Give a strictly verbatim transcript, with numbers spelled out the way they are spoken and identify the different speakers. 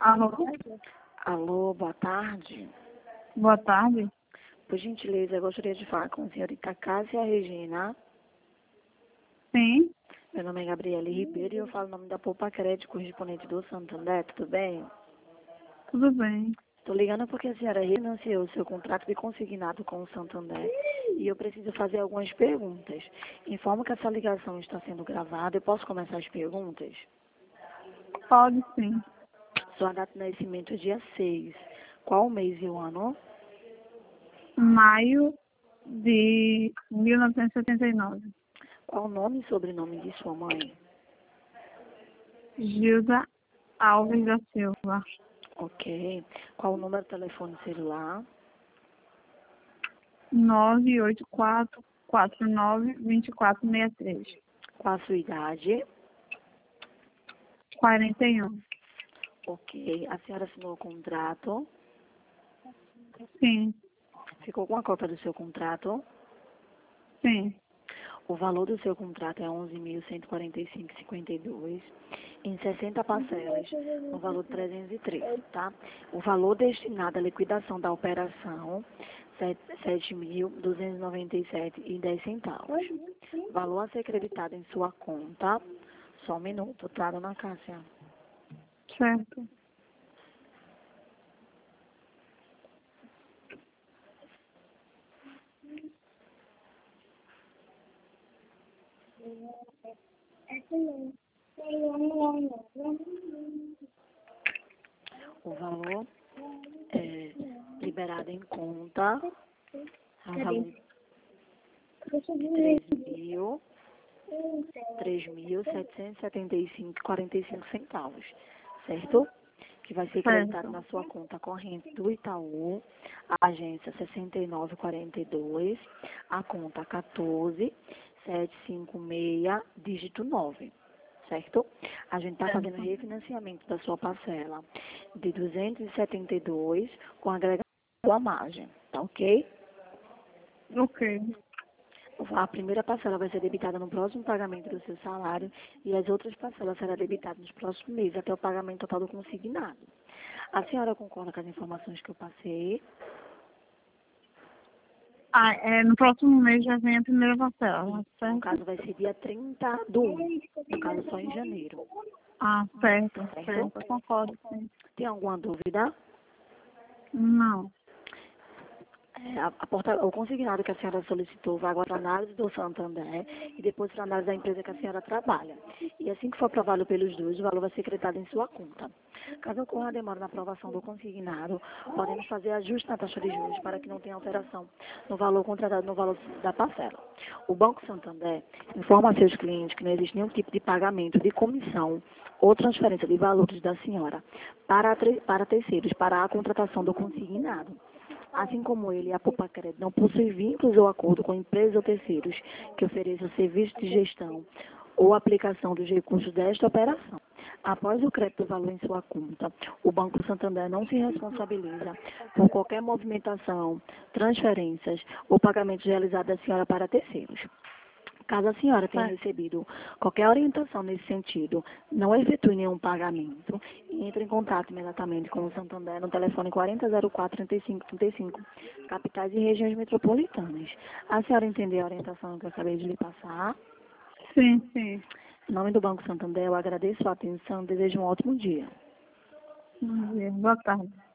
Speaker 1: Alô?
Speaker 2: Alô, boa tarde.
Speaker 1: Boa tarde.
Speaker 2: Por gentileza, eu gostaria de falar com a senhorita Cássia Regina.
Speaker 1: Sim,
Speaker 2: Meu nome é Gabriele Ribeiro e eu falo o nome da Poupa Crédito, correspondente do Santander, tudo bem?
Speaker 1: tudo bem.
Speaker 2: Estou ligando porque a senhora refinanciou o seu contrato de consignado com o Santander e eu preciso fazer algumas perguntas. Informo que essa ligação está sendo gravada. Eu posso começar as perguntas?
Speaker 1: Pode sim.
Speaker 2: Sua data de nascimento é dia seis. Qual o mês e o ano?
Speaker 1: Maio de mil novecentos e setenta e nove.
Speaker 2: Qual o nome e sobrenome de sua mãe?
Speaker 1: Gilda Alves da Silva.
Speaker 2: Ok. Qual o número de telefone celular?
Speaker 1: nove oito quatro, quatro nove, dois quatro seis três.
Speaker 2: Qual a sua idade?
Speaker 1: quarenta e um.
Speaker 2: Ok. A senhora assinou o contrato?
Speaker 1: Sim,
Speaker 2: Ficou com a cópia do seu contrato?
Speaker 1: sim.
Speaker 2: O valor do seu contrato é onze mil cento e quarenta e cinco vírgula cinquenta e dois em sessenta parcelas, no valor de trezentos e três, tá? O valor destinado à liquidação da operação, sete mil duzentos e noventa e sete reais e dez centavos. Valor a ser creditado em sua conta. Só um minuto, tá, dona Cássia?
Speaker 1: Certo.
Speaker 2: O valor é liberado em conta, é um valor de três mil, três mil setecentos e setenta e cinco reais e quarenta e cinco centavos, certo? Que vai ser creditado
Speaker 1: Certo.
Speaker 2: na sua conta corrente do Itaú, a agência sessenta e nove quarenta e dois, a conta quatorze setecentos e cinquenta e seis, dígito nove, certo? A gente está fazendo
Speaker 1: Certo.
Speaker 2: refinanciamento da sua parcela de duzentos e setenta e dois com agregação da margem, tá ok?
Speaker 1: Ok.
Speaker 2: A primeira parcela vai ser debitada no próximo pagamento do seu salário e as outras parcelas serão debitadas nos próximos meses até o pagamento total do consignado. A senhora concorda com as informações que eu passei?
Speaker 1: Ah, é, no próximo mês já vem a primeira parcela,
Speaker 2: No
Speaker 1: certo?
Speaker 2: caso, vai ser dia trinta do um, no caso, só em janeiro,
Speaker 1: Ah, certo,
Speaker 2: certo?
Speaker 1: certo. Concordo, sim.
Speaker 2: Tem alguma dúvida?
Speaker 1: Não.
Speaker 2: É, a, a porta, o consignado que a senhora solicitou vai agora para a análise do Santander e depois para a análise da empresa que a senhora trabalha. E assim que for aprovado pelos dois, o valor vai ser creditado em sua conta. Caso ocorra demora na aprovação do consignado, podemos fazer ajuste na taxa de juros para que não tenha alteração no valor contratado no valor da parcela. O Banco Santander informa a seus clientes que não existe nenhum tipo de pagamento de comissão ou transferência de valores da senhora para, para terceiros para a contratação do consignado. Assim como ele, a Poupa Crédito não possui vínculos ou acordo com empresas ou terceiros que ofereçam serviços de gestão ou aplicação dos recursos desta operação. Após o crédito do valor em sua conta, o Banco Santander não se responsabiliza por qualquer movimentação, transferências ou pagamentos realizados da senhora para terceiros. Caso a senhora tenha
Speaker 1: Certo.
Speaker 2: recebido qualquer orientação nesse sentido, não efetue nenhum pagamento e entre em contato imediatamente com o Santander no telefone quarenta zero quatro, trinta e cinco trinta e cinco, capitais e regiões metropolitanas. A senhora entendeu a orientação que eu acabei de lhe passar?
Speaker 1: Sim, sim.
Speaker 2: Em nome do Banco Santander, eu agradeço a atenção e desejo um ótimo dia.
Speaker 1: Bom dia. Boa tarde.